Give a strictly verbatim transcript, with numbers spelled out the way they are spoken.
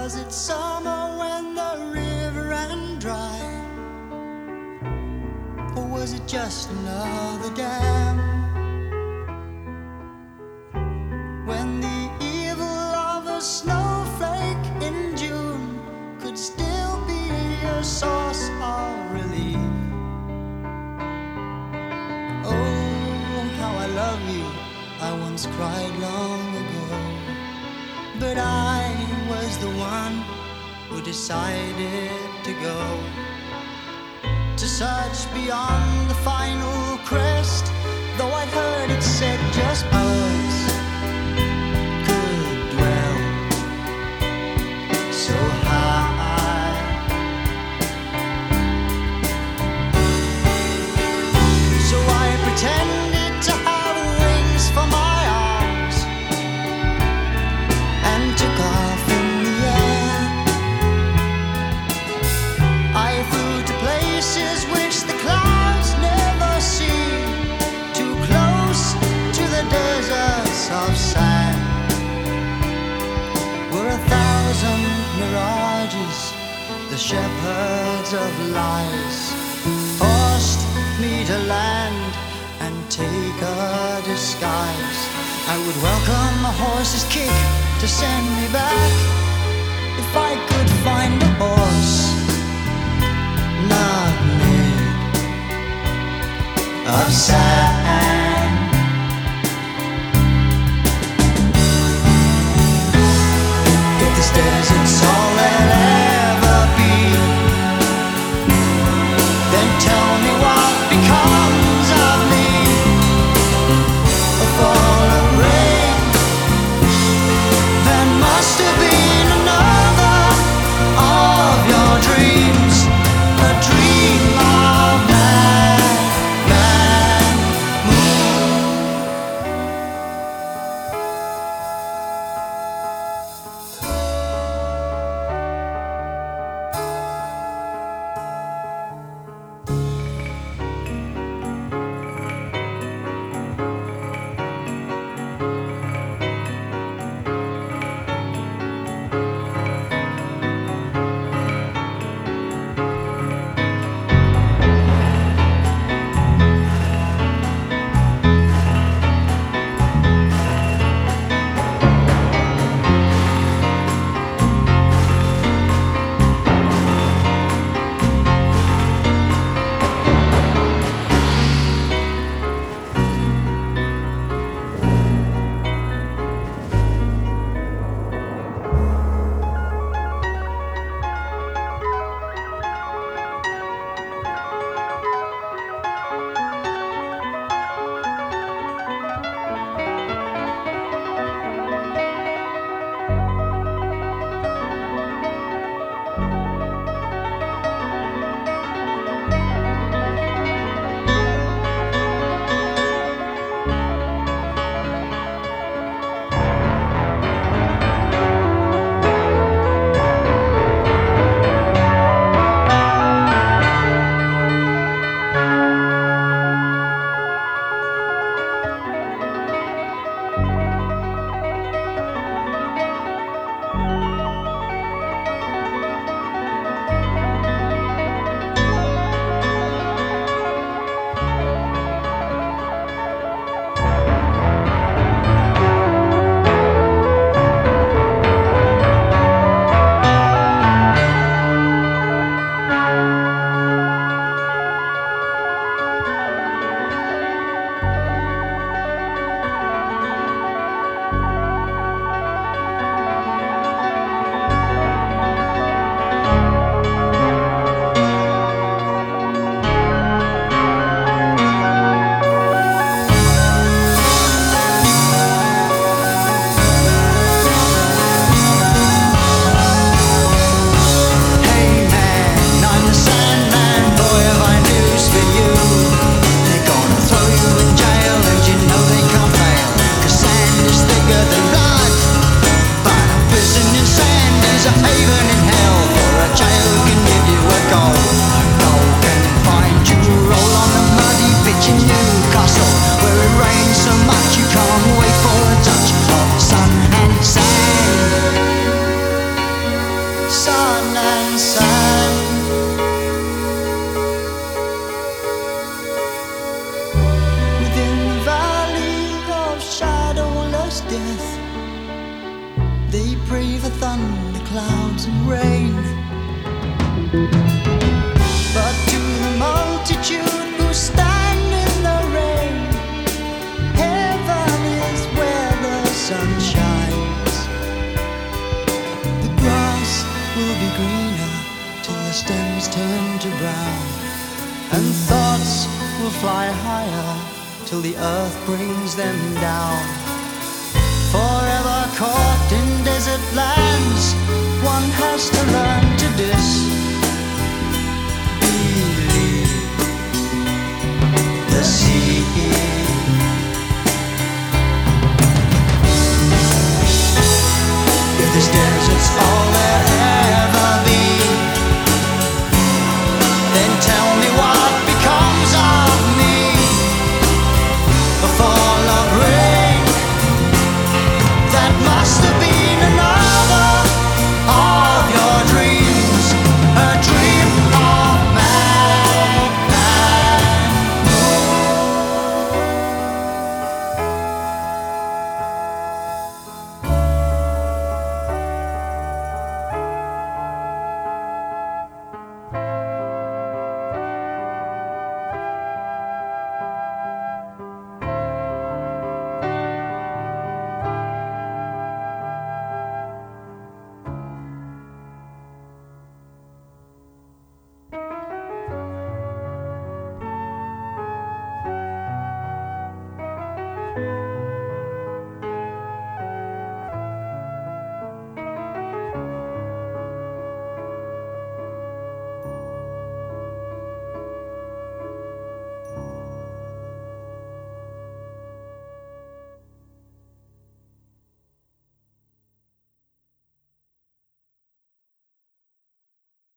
Was it summer when the river ran dry? Or was it just another dam? When the evil of a snowflake in June could still be a source of relief. Oh, how I love you, I once cried long ago. But I was the one who decided to go to search beyond the final crest. Though I'd heard it said just birds could dwell so high. So I pretended to have wings for my arms and took off in the air. I flew to places which the clouds never see, too close to the deserts of sand, where a thousand mirages, the shepherds of lies, forced me to land and take a disguise. I would welcome a horse's kick to send me back, if I could find a horse not made of sand. If this desert's all there'll ever be, then tell me what becomes of me. A fall of rain, there must have been another of your dreams, a dream of man, man, moon. death. They pray for thunder, clouds and rain. But to the multitude who stand in the rain, heaven is where the sun shines. The grass will be greener till the stems turn to brown, and thoughts will fly higher till the earth brings them down. Forever caught in desert lands, one has to learn to disbelieve. The sea